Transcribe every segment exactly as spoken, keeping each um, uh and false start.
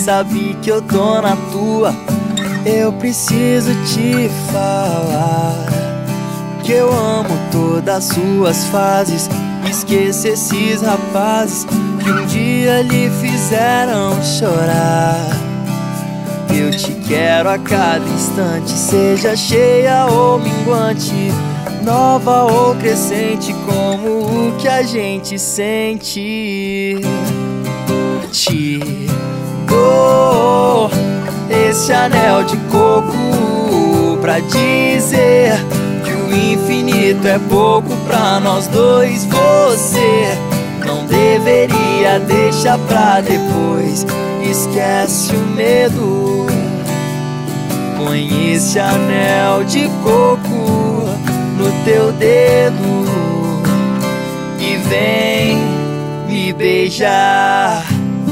sabe que eu tô na tua. Eu preciso te falar que eu amo todas as suas fases. Esqueça esses rapazes que um dia lhe fizeram chorar. Eu te quero a cada instante, seja cheia ou minguante, nova ou crescente, como o que a gente sente. Te dou esse anel de coco pra dizer que o infinito é pouco pra nós dois. Você não deveria deixar pra depois. Esquece o medo, põe esse anel de coco no teu dedo e vem me beijar.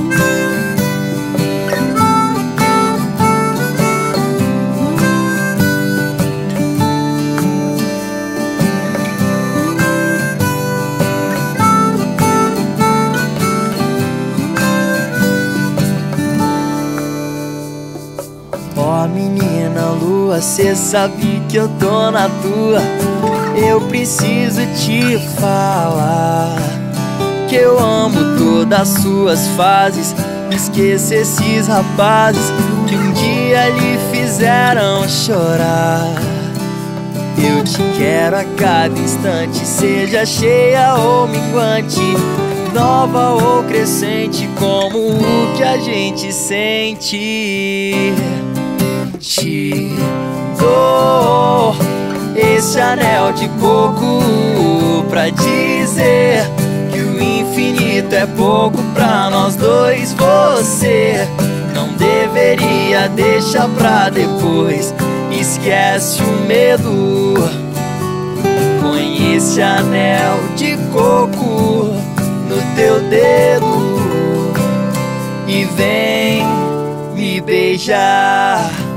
Ó oh, menina lua, cê sabe que eu tô na tua. Eu preciso te falar que eu amo todas as suas fases. Esqueça esses rapazes que um dia lhe fizeram chorar. Eu te quero a cada instante, seja cheia ou minguante, nova ou crescente, como o que a gente sente. Te dou esse anel de coco pra dizer que o infinito é pouco pra nós dois. Você não deveria deixar pra depois. Esquece o medo, põe esse anel de coco no teu dedo e vem me beijar.